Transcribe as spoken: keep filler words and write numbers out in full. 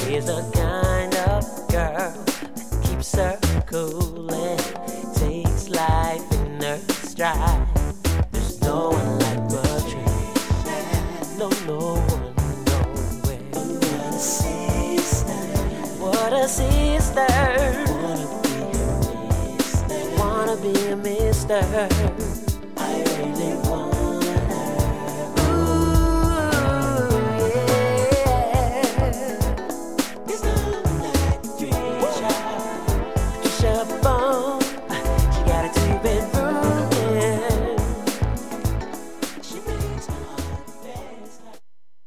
She's the kind of girl that keeps her cool and takes life in her stride. There's no one like Patrice. No, no one, nowhere. What a sister. What a sister. Wanna be a mister. Wanna be a mister. I really want